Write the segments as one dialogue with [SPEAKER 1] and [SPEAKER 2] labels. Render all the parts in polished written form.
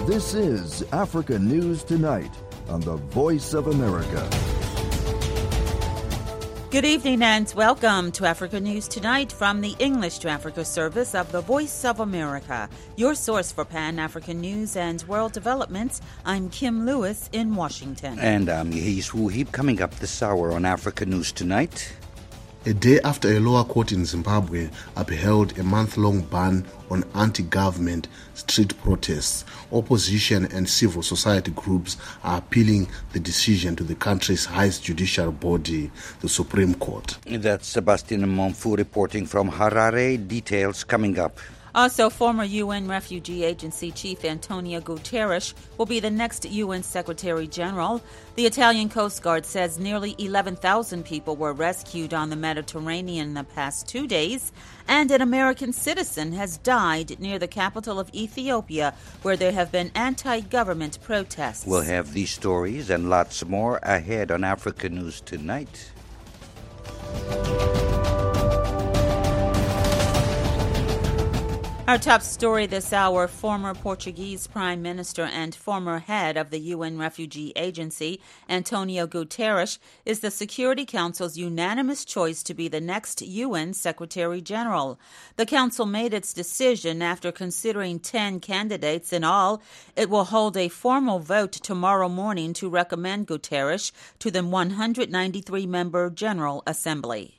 [SPEAKER 1] This is Africa News Tonight on the Voice of America.
[SPEAKER 2] Good evening and welcome to Africa News Tonight from the English to Africa service of the Voice of America, your source for Pan-African news and world developments. I'm Kim Lewis in Washington.
[SPEAKER 3] And I'm Yehis Wuhib. Coming up this hour on Africa News Tonight.
[SPEAKER 4] A day after a lower court in Zimbabwe upheld a month-long ban on anti-government street protests, opposition and civil society groups are appealing the decision to the country's highest judicial body, the Supreme Court.
[SPEAKER 3] That's Sebastian Momfu reporting from Harare. Details coming up.
[SPEAKER 2] Also, former UN Refugee Agency Chief Antonio Guterres will be the next UN Secretary General. The Italian Coast Guard says nearly 11,000 people were rescued on the Mediterranean in the past 2 days. And an American citizen has died near the capital of Ethiopia, where there have been anti-government protests.
[SPEAKER 3] We'll have these stories and lots more ahead on Africa News Tonight.
[SPEAKER 2] Our top story this hour, former Portuguese Prime Minister and former head of the UN Refugee Agency, Antonio Guterres, is the Security Council's unanimous choice to be the next UN Secretary General. The Council made its decision after considering 10 candidates in all. It will hold a formal vote tomorrow morning to recommend Guterres to the 193-member General Assembly.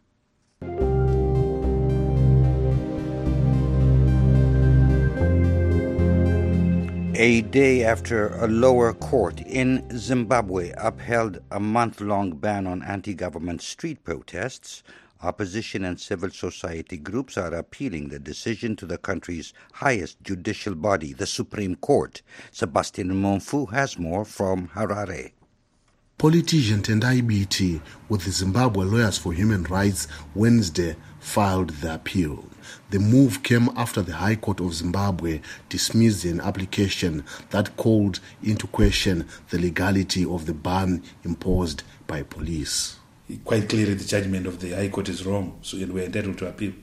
[SPEAKER 3] A day after a lower court in Zimbabwe upheld a month-long ban on anti-government street protests, opposition and civil society groups are appealing the decision to the country's highest judicial body, the Supreme Court. Sebastian Momfu has more from Harare.
[SPEAKER 4] Politician Tendai Biti with the Zimbabwe Lawyers for Human Rights Wednesday filed the appeal. The move came after the High Court of Zimbabwe dismissed an application that called into question the legality of the ban imposed by police.
[SPEAKER 5] Quite clearly, the judgment of the High Court is wrong, so we're entitled to appeal.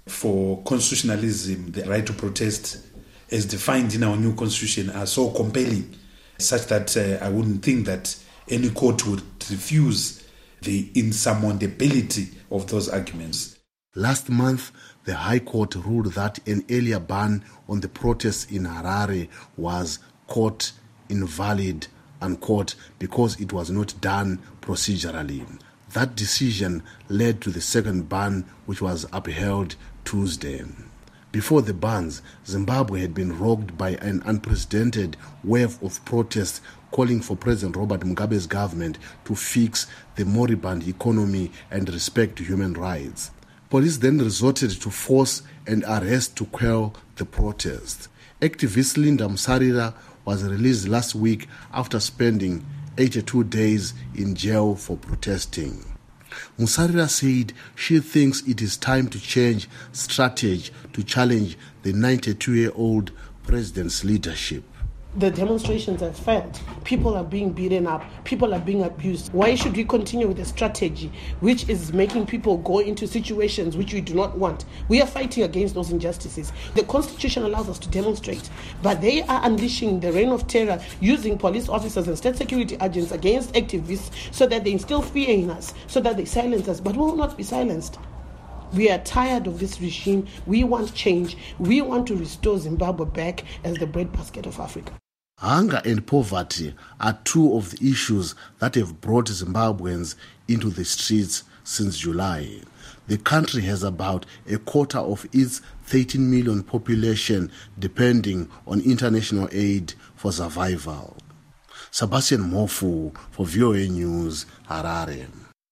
[SPEAKER 5] For constitutionalism, the right to protest, as defined in our new constitution, are so compelling, such that I wouldn't think that any court would refuse the insurmountability of those arguments.
[SPEAKER 4] Last month, the High Court ruled that an earlier ban on the protests in Harare was, quote, invalid, unquote, because it was not done procedurally. That decision led to the second ban, which was upheld Tuesday. Before the bans, Zimbabwe had been rocked by an unprecedented wave of protests calling for President Robert Mugabe's government to fix the moribund economy and respect human rights. Police then resorted to force and arrest to quell the protest. Activist Linda Musarira was released last week after spending 82 days in jail for protesting. Musarira said she thinks it is time to change strategy to challenge the 92-year-old president's leadership.
[SPEAKER 6] The demonstrations have failed. People are being beaten up. People are being abused. Why should we continue with a strategy which is making people go into situations which we do not want? We are fighting against those injustices. The Constitution allows us to demonstrate, but they are unleashing the reign of terror using police officers and state security agents against activists so that they instill fear in us, so that they silence us, but we will not be silenced. We are tired of this regime. We want change. We want to restore Zimbabwe back as the breadbasket of Africa.
[SPEAKER 4] Hunger and poverty are two of the issues that have brought Zimbabweans into the streets since July. The country has about a quarter of its 13 million population depending on international aid for survival. Sebastian Mofu for VOA News, Harare.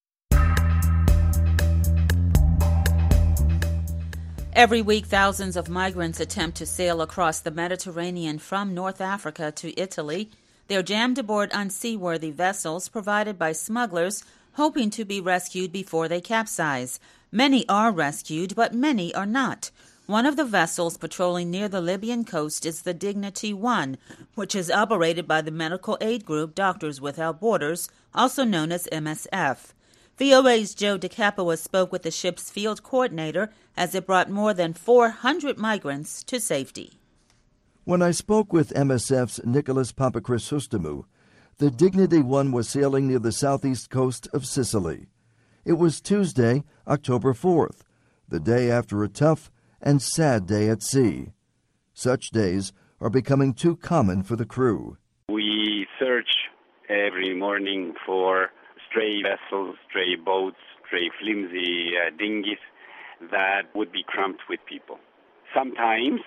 [SPEAKER 2] Every week, thousands of migrants attempt to sail across the Mediterranean from North Africa to Italy. They're jammed aboard unseaworthy vessels provided by smugglers, hoping to be rescued before they capsize. Many are rescued, but many are not. One of the vessels patrolling near the Libyan coast is the Dignity 1, which is operated by the medical aid group Doctors Without Borders, also known as MSF. VOA's Joe DeCapua spoke with the ship's field coordinator as it brought more than 400 migrants to safety.
[SPEAKER 1] When I spoke with MSF's Nicholas Papachrysostomu, the Dignity One was sailing near the southeast coast of Sicily. It was Tuesday, October 4th, the day after a tough and sad day at sea. Such days are becoming too common for the crew.
[SPEAKER 7] We search every morning for stray vessels, stray boats, stray flimsy dinghies that would be cramped with people. Sometimes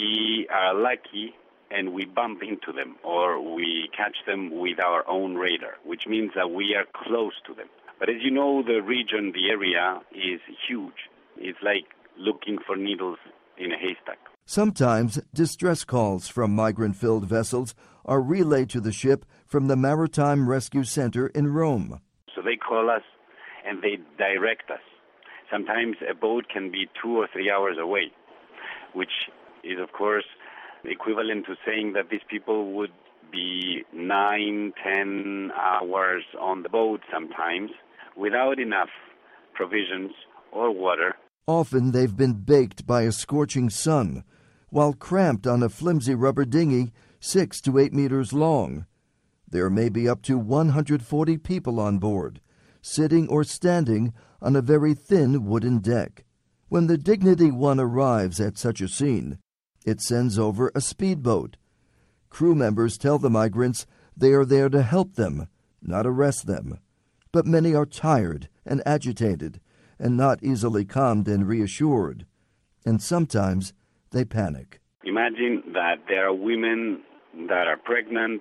[SPEAKER 7] we are lucky and we bump into them, or we catch them with our own radar, which means that we are close to them. But as you know, the region, the area is huge. It's like looking for needles in a haystack.
[SPEAKER 1] Sometimes distress calls from migrant-filled vessels are relayed to the ship from the Maritime Rescue Center in Rome.
[SPEAKER 7] So they call us and they direct us. Sometimes a boat can be 2 or 3 hours away, which is, of course, equivalent to saying that these people would be 9, 10 hours on the boat sometimes without enough provisions or water.
[SPEAKER 1] Often they've been baked by a scorching sun, while cramped on a flimsy rubber dinghy 6 to 8 meters long. There may be up to 140 people on board, sitting or standing on a very thin wooden deck. When the Dignity One arrives at such a scene, it sends over a speedboat. Crew members tell the migrants they are there to help them, not arrest them. But many are tired and agitated and not easily calmed and reassured. And sometimes they panic.
[SPEAKER 7] Imagine that there are women that are pregnant,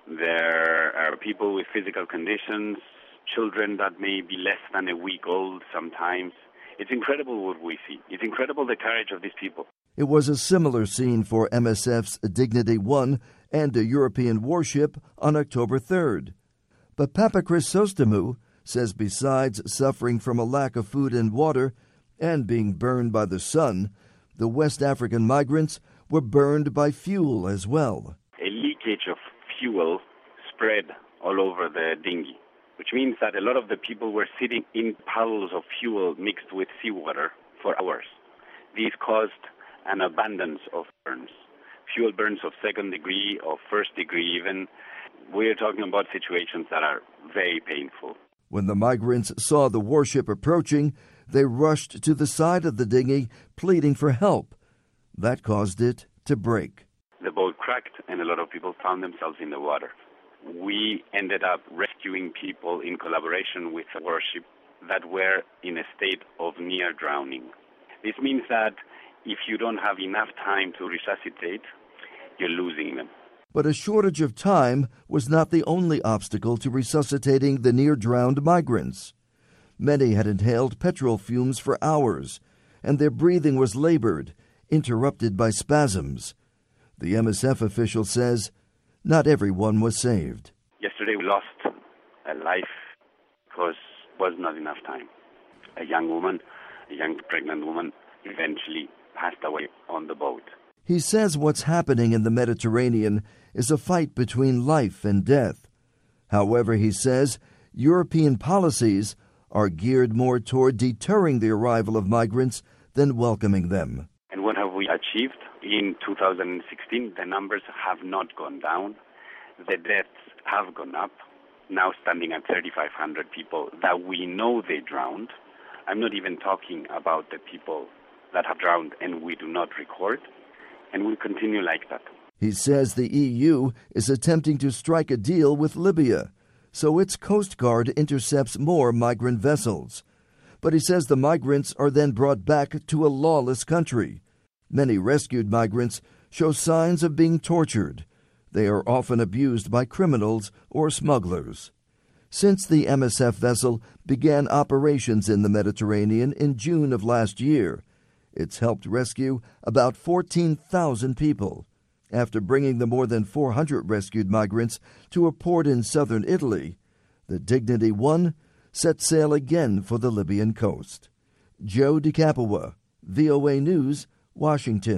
[SPEAKER 7] there are people with physical conditions, children that may be less than a week old sometimes. It's incredible what we see. It's incredible the courage of these people.
[SPEAKER 1] It was a similar scene for MSF's Dignity One and a European warship on October 3rd. But Papachrysostomu says besides suffering from a lack of food and water and being burned by the sun, the West African migrants were burned by fuel as well.
[SPEAKER 7] A leakage of fuel spread all over the dinghy, which means that a lot of the people were sitting in puddles of fuel mixed with seawater for hours. These caused an abundance of burns, fuel burns of 2nd degree, of 1st degree even. We're talking about situations that are very painful.
[SPEAKER 1] When the migrants saw the warship approaching, they rushed to the side of the dinghy, pleading for help. That caused it to break.
[SPEAKER 7] The boat cracked and a lot of people found themselves in the water. We ended up rescuing people in collaboration with the warship that were in a state of near drowning. This means that if you don't have enough time to resuscitate, you're losing them.
[SPEAKER 1] But a shortage of time was not the only obstacle to resuscitating the near-drowned migrants. Many had inhaled petrol fumes for hours, and their breathing was labored, interrupted by spasms. The MSF official says not everyone was saved.
[SPEAKER 7] Yesterday we lost a life because there was not enough time. A young woman, a young pregnant woman, eventually passed away on the boat.
[SPEAKER 1] He says what's happening in the Mediterranean is a fight between life and death. However, he says European policies are geared more toward deterring the arrival of migrants than welcoming them.
[SPEAKER 7] And what have we achieved? In 2016, the numbers have not gone down. The deaths have gone up, now standing at 3,500 people that we know they drowned. I'm not even talking about the people that have drowned and we do not record, and we'll continue like that.
[SPEAKER 1] He says the EU is attempting to strike a deal with Libya, so its Coast Guard intercepts more migrant vessels. But he says the migrants are then brought back to a lawless country. Many rescued migrants show signs of being tortured. They are often abused by criminals or smugglers. Since the MSF vessel began operations in the Mediterranean in June of last year, it's helped rescue about 14,000 people. After bringing the more than 400 rescued migrants to a port in southern Italy, the Dignity One set sail again for the Libyan coast. Joe DiCapua, VOA News, Washington.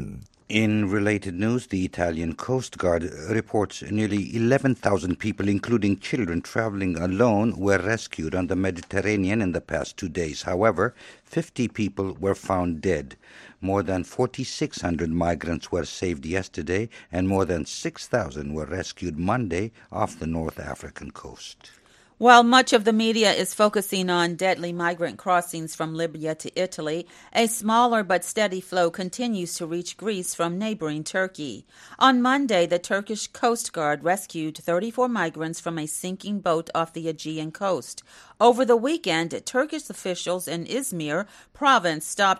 [SPEAKER 3] In related news, the Italian Coast Guard reports nearly 11,000 people, including children traveling alone, were rescued on the Mediterranean in the past 2 days. However, 50 people were found dead. More than 4,600 migrants were saved yesterday, and more than 6,000 were rescued Monday off the North African coast.
[SPEAKER 2] While much of the media is focusing on deadly migrant crossings from Libya to Italy, a smaller but steady flow continues to reach Greece from neighboring Turkey. On Monday, the Turkish Coast Guard rescued 34 migrants from a sinking boat off the Aegean coast. Over the weekend, Turkish officials in Izmir province stopped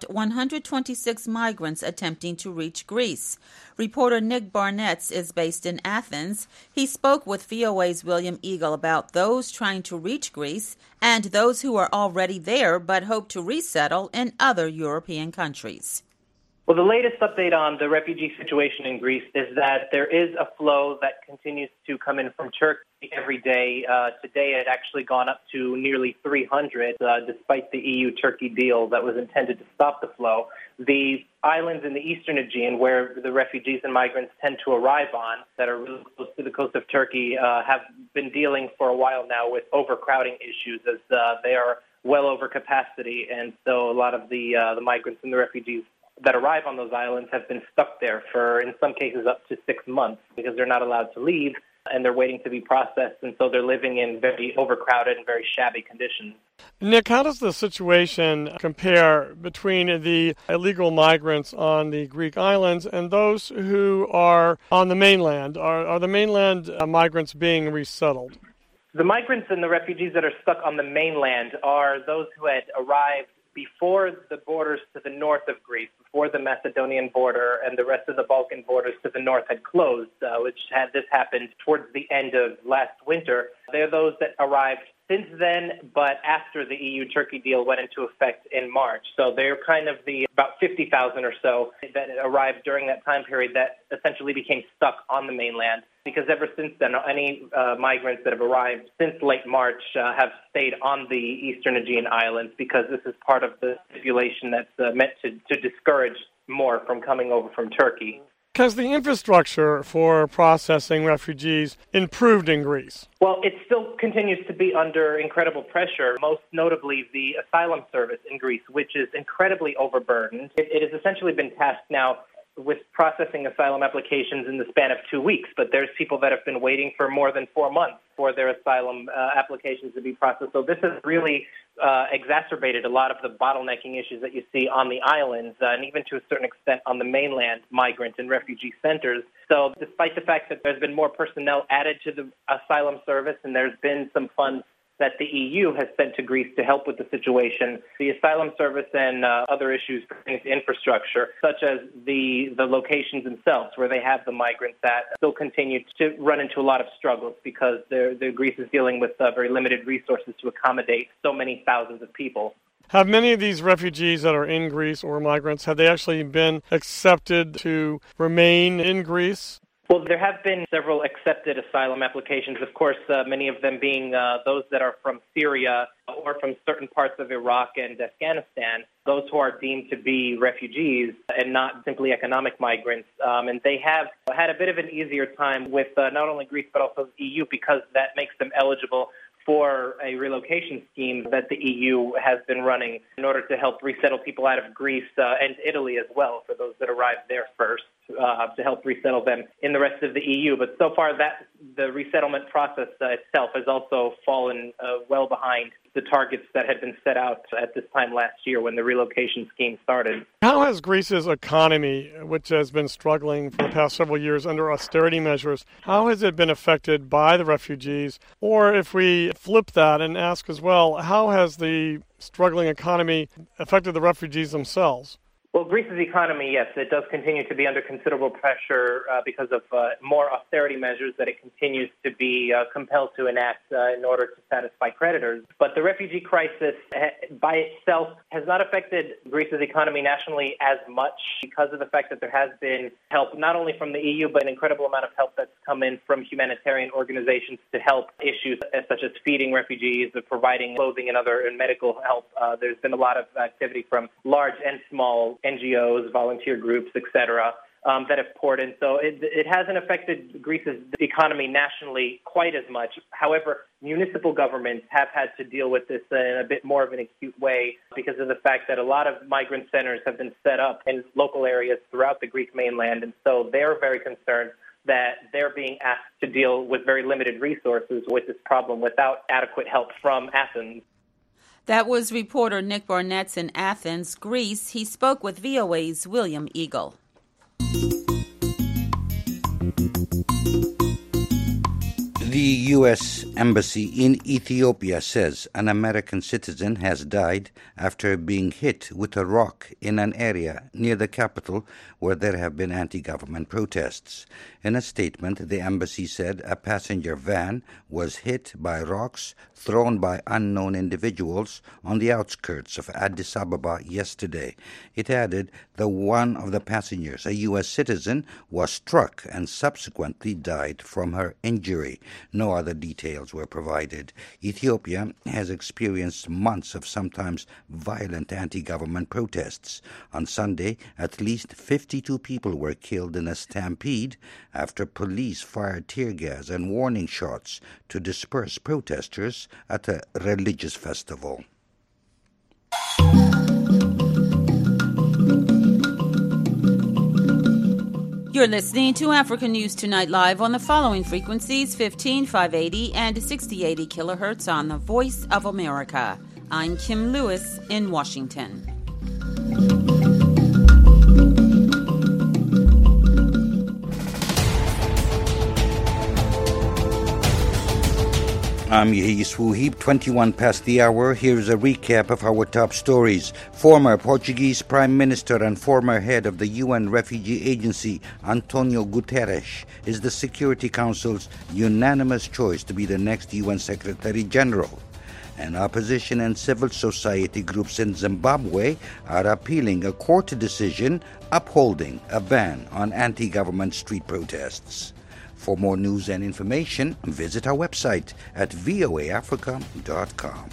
[SPEAKER 2] 126 migrants attempting to reach Greece. Reporter Nick Barnett is based in Athens. He spoke with VOA's William Eagle about those trying to reach Greece and those who are already there but hope to resettle in other European countries.
[SPEAKER 8] Well, the latest update on the refugee situation in Greece is that there is a flow that continues to come in from Turkey every day. Today it had actually gone up to nearly 300, despite the EU-Turkey deal that was intended to stop the flow. The islands in the eastern Aegean, where the refugees and migrants tend to arrive on, that are really close to the coast of Turkey, have been dealing for a while now with overcrowding issues, as they are well over capacity. And so a lot of the migrants and the refugees that arrive on those islands have been stuck there for, in some cases, up to 6 months because they're not allowed to leave and they're waiting to be processed. And so they're living in very overcrowded and very shabby conditions.
[SPEAKER 9] Nick, how does the situation compare between the illegal migrants on the Greek islands and those who are on the mainland? Are the mainland migrants being resettled?
[SPEAKER 8] The migrants and the refugees that are stuck on the mainland are those who had arrived before the borders to the north of Greece, before the Macedonian border and the rest of the Balkan borders to the north had closed, this happened towards the end of last winter. They're those that arrived since then, but after the EU-Turkey deal went into effect in March. So they're kind of the about 50,000 or so that arrived during that time period that essentially became stuck on the mainland. Because ever since then, any migrants that have arrived since late March have stayed on the eastern Aegean islands because this is part of the stipulation that's meant to discourage more from coming over from Turkey.
[SPEAKER 9] Has the infrastructure for processing refugees improved in Greece?
[SPEAKER 8] Well, it still continues to be under incredible pressure, most notably the asylum service in Greece, which is incredibly overburdened. It has essentially been tasked now with processing asylum applications in the span of 2 weeks, but there's people that have been waiting for more than 4 months for their asylum applications to be processed. So this has really exacerbated a lot of the bottlenecking issues that you see on the islands, and even to a certain extent on the mainland migrant and refugee centers. So despite the fact that there's been more personnel added to the asylum service and there's been some funds that the EU has sent to Greece to help with the situation, the asylum service and other issues pertaining to infrastructure, such as the locations themselves where they have the migrants at, still continue to run into a lot of struggles because Greece is dealing with very limited resources to accommodate so many thousands of people.
[SPEAKER 9] Have many of these refugees that are in Greece or migrants, have they actually been accepted to remain in Greece?
[SPEAKER 8] Well, there have been several accepted asylum applications, of course, many of them being those that are from Syria or from certain parts of Iraq and Afghanistan, those who are deemed to be refugees and not simply economic migrants. And they have had a bit of an easier time with not only Greece but also the EU because that makes them eligible for a relocation scheme that the EU has been running in order to help resettle people out of Greece and Italy as well, for those that arrived there first, to help resettle them in the rest of the EU. But so far, the resettlement process itself has also fallen well behind the targets that had been set out at this time last year when the relocation scheme started.
[SPEAKER 9] How has Greece's economy, which has been struggling for the past several years under austerity measures, how has it been affected by the refugees? Or if we flip that and ask as well, how has the struggling economy affected the refugees themselves?
[SPEAKER 8] Well, Greece's economy, yes, it does continue to be under considerable pressure because of more austerity measures that it continues to be compelled to enact in order to satisfy creditors. But the refugee crisis by itself has not affected Greece's economy nationally as much because of the fact that there has been help not only from the EU, but an incredible amount of help that's come in from humanitarian organizations to help issues such as feeding refugees, providing clothing and medical help. There's been a lot of activity from large and small NGOs, volunteer groups, etc. that have poured in. So it hasn't affected Greece's economy nationally quite as much. However, municipal governments have had to deal with this in a bit more of an acute way because of the fact that a lot of migrant centers have been set up in local areas throughout the Greek mainland. And so they're very concerned that they're being asked to deal with very limited resources with this problem without adequate help from Athens.
[SPEAKER 2] That was reporter Nick Barnett in Athens, Greece. He spoke with VOA's William Eagle.
[SPEAKER 3] The U.S. Embassy in Ethiopia says an American citizen has died after being hit with a rock in an area near the capital where there have been anti-government protests. In a statement, the embassy said a passenger van was hit by rocks thrown by unknown individuals on the outskirts of Addis Ababa yesterday. It added that one of the passengers, a U.S. citizen, was struck and subsequently died from her injury. No other details were provided. Ethiopia has experienced months of sometimes violent anti-government protests. On Sunday, at least 52 people were killed in a stampede after police fired tear gas and warning shots to disperse protesters at a religious festival.
[SPEAKER 2] You're listening to Africa News Tonight live on the following frequencies: 15580 and 6080 kilohertz on the Voice of America. I'm Kim Lewis in Washington.
[SPEAKER 3] I'm Yehis Wuhib, 21 past the hour. Here's a recap of our top stories. Former Portuguese Prime Minister and former head of the UN Refugee Agency, Antonio Guterres, is the Security Council's unanimous choice to be the next UN Secretary General. And opposition and civil society groups in Zimbabwe are appealing a court decision upholding a ban on anti-government street protests. For more news and information, visit our website at voaafrica.com.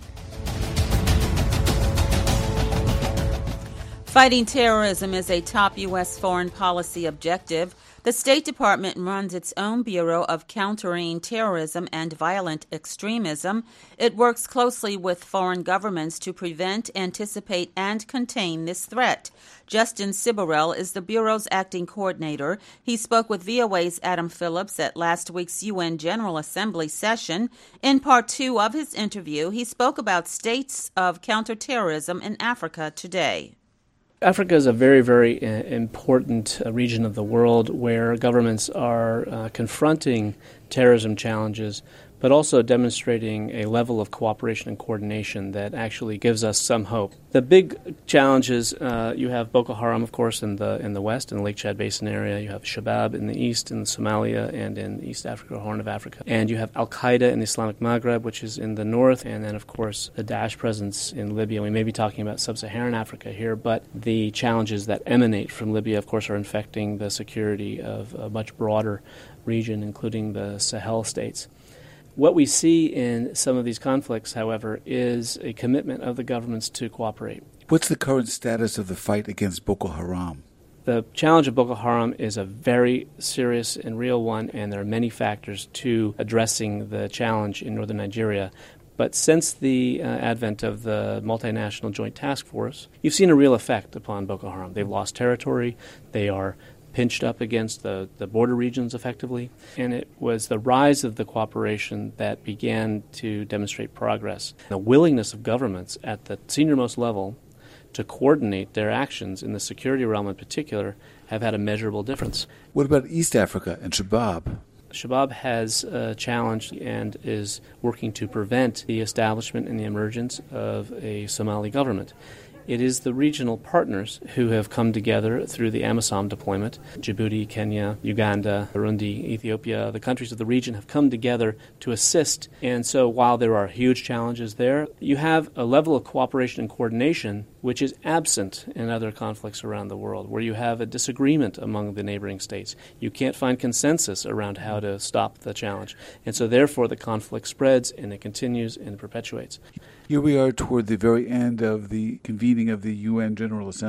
[SPEAKER 2] Fighting terrorism is a top U.S. foreign policy objective. The State Department runs its own Bureau of Countering Terrorism and Violent Extremism. It works closely with foreign governments to prevent, anticipate, and contain this threat. Justin Ciborel is the Bureau's acting coordinator. He spoke with VOA's Adam Phillips at last week's UN General Assembly session. In part 2 of his interview, he spoke about states of counterterrorism in Africa today.
[SPEAKER 10] Africa is a very, very important region of the world where governments are confronting terrorism challenges, but also demonstrating a level of cooperation and coordination that actually gives us some hope. The big challenges, you have Boko Haram, of course, in the west, in the Lake Chad Basin area. You have Shabab in the east, in Somalia and in East Africa, Horn of Africa. And you have Al-Qaeda in the Islamic Maghreb, which is in the north, and then, of course, the Daesh presence in Libya. We may be talking about sub-Saharan Africa here, but the challenges that emanate from Libya, of course, are infecting the security of a much broader region, including the Sahel states. What we see in some of these conflicts, however, is a commitment of the governments to cooperate.
[SPEAKER 11] What's the current status of the fight against Boko Haram?
[SPEAKER 10] The challenge of Boko Haram is a very serious and real one, and there are many factors to addressing the challenge in northern Nigeria. But since the advent of the multinational joint task force, you've seen a real effect upon Boko Haram. They've lost territory. They are pinched up against the border regions effectively. And it was the rise of the cooperation that began to demonstrate progress. The willingness of governments at the senior-most level to coordinate their actions in the security realm in particular have had a measurable difference.
[SPEAKER 11] What about East Africa and Shabab?
[SPEAKER 10] Shabab has challenged and is working to prevent the establishment and the emergence of a Somali government. It is the regional partners who have come together through the AMISOM deployment. Djibouti, Kenya, Uganda, Burundi, Ethiopia, the countries of the region have come together to assist. And so while there are huge challenges there, you have a level of cooperation and coordination which is absent in other conflicts around the world, where you have a disagreement among the neighboring states. You can't find consensus around how to stop the challenge. And so therefore the conflict spreads and it continues and it perpetuates.
[SPEAKER 11] Here we are toward the very end of the convening of the UN General Assembly.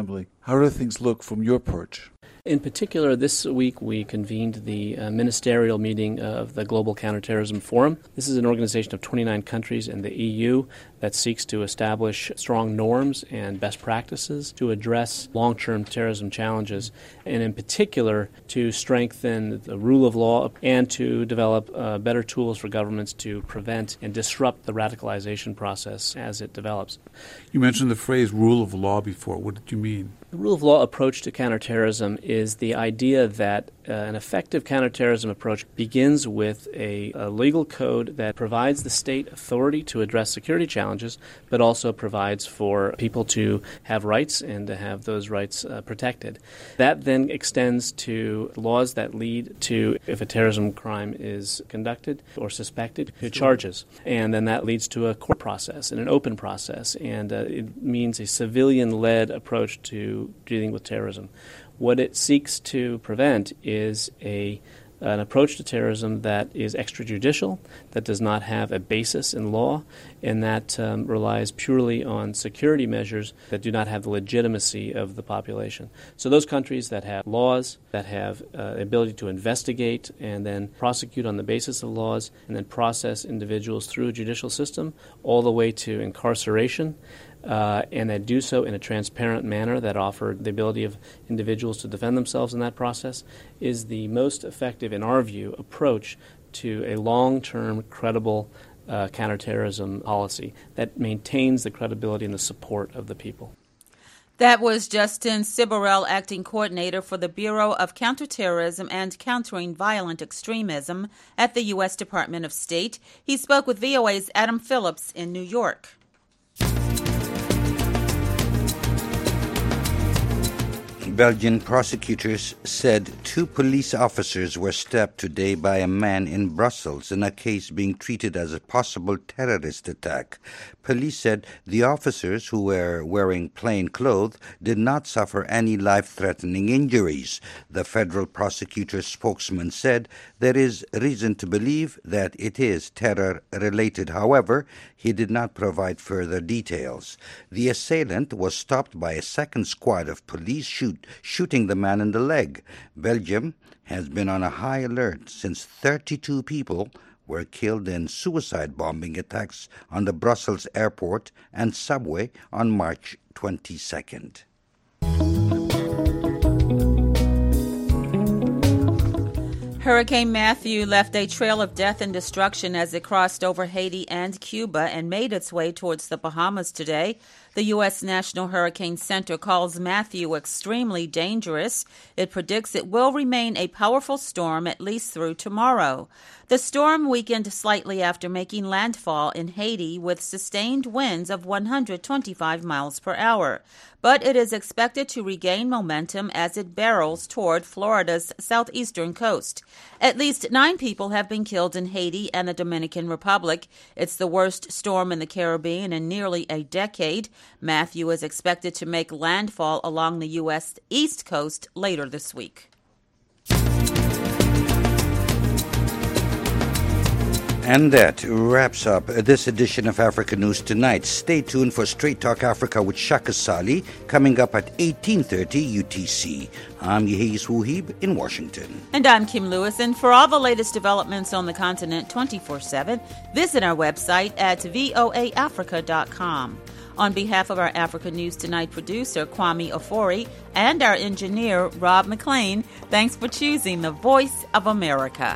[SPEAKER 11] How do things look from your perch?
[SPEAKER 10] In particular, this week we convened the ministerial meeting of the Global Counterterrorism Forum. This is an organization of 29 countries in the EU that seeks to establish strong norms and best practices to address long-term terrorism challenges, and in particular to strengthen the rule of law and to develop better tools for governments to prevent and disrupt the radicalization process as it develops.
[SPEAKER 11] You mentioned the phrase rule of law before. What did you mean?
[SPEAKER 10] The rule of law approach to counterterrorism is the idea that an effective counterterrorism approach begins with a legal code that provides the state authority to address security challenges, but also provides for people to have rights and to have those rights protected. That then extends to laws that lead to, if a terrorism crime is conducted or suspected, to charges. And then that leads to a court process and an open process. And it means a civilian-led approach to dealing with terrorism. What it seeks to prevent is an approach to terrorism that is extrajudicial, that does not have a basis in law, and that relies purely on security measures that do not have the legitimacy of the population. So those countries that have laws, that have the ability to investigate and then prosecute on the basis of laws, and then process individuals through a judicial system, all the way to incarceration, and that do so in a transparent manner that offer the ability of individuals to defend themselves in that process, is the most effective, in our view, approach to a long-term, credible counterterrorism policy that maintains the credibility and the support of the people.
[SPEAKER 2] That was Justin Ciborel, acting coordinator for the Bureau of Counterterrorism and Countering Violent Extremism at the U.S. Department of State. He spoke with VOA's Adam Phillips in New York.
[SPEAKER 3] Belgian prosecutors said 2 police officers were stabbed today by a man in Brussels in a case being treated as a possible terrorist attack. Police said the officers, who were wearing plain clothes, did not suffer any life-threatening injuries. The federal prosecutor's spokesman said there is reason to believe that it is terror-related. However, he did not provide further details. The assailant was stopped by a second squad of police shooting the man in the leg. Belgium has been on a high alert since 32 people were killed in suicide bombing attacks on the Brussels airport and subway on March 22nd.
[SPEAKER 2] Hurricane Matthew left a trail of death and destruction as it crossed over Haiti and Cuba and made its way towards the Bahamas today. The U.S. National Hurricane Center calls Matthew extremely dangerous. It predicts it will remain a powerful storm at least through tomorrow. The storm weakened slightly after making landfall in Haiti with sustained winds of 125 miles per hour. But it is expected to regain momentum as it barrels toward Florida's southeastern coast. At least 9 people have been killed in Haiti and the Dominican Republic. It's the worst storm in the Caribbean in nearly a decade. Matthew is expected to make landfall along the U.S. East Coast later this week.
[SPEAKER 3] And that wraps up this edition of Africa News Tonight. Stay tuned for Straight Talk Africa with Shaka Sali, coming up at 18:30 UTC. I'm Yehis Wuhib in Washington.
[SPEAKER 2] And I'm Kim Lewis. And for all the latest developments on the continent 24/7, visit our website at voaafrica.com. On behalf of our Africa News Tonight producer, Kwame Ofori, and our engineer, Rob McLean, thanks for choosing the Voice of America.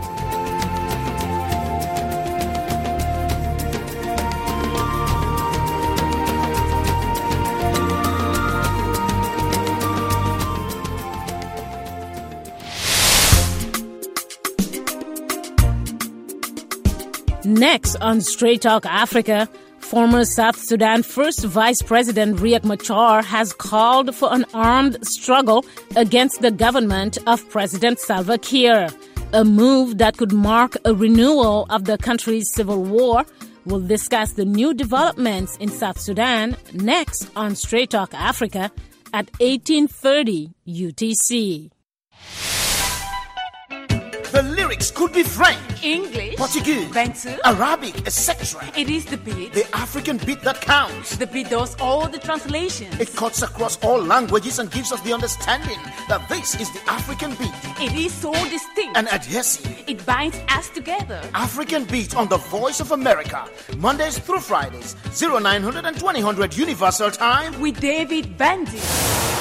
[SPEAKER 12] Next on Straight Talk Africa, former South Sudan First Vice President Riek Machar has called for an armed struggle against the government of President Salva Kiir, a move that could mark a renewal of the country's civil war. We'll discuss the new developments in South Sudan next on Straight Talk Africa at 18:30 UTC.
[SPEAKER 13] The lyrics could be French,
[SPEAKER 14] English,
[SPEAKER 13] Portuguese,
[SPEAKER 14] Bantu,
[SPEAKER 13] Arabic, etc.
[SPEAKER 14] It is the beat.
[SPEAKER 13] The African beat that counts.
[SPEAKER 14] The beat does all the translations.
[SPEAKER 13] It cuts across all languages and gives us the understanding that this is the African beat.
[SPEAKER 14] It is so distinct
[SPEAKER 13] and adhesive.
[SPEAKER 14] It binds us together.
[SPEAKER 13] African beat on the Voice of America. Mondays through Fridays, 0900 and 2000 Universal Time.
[SPEAKER 14] With David Bandy.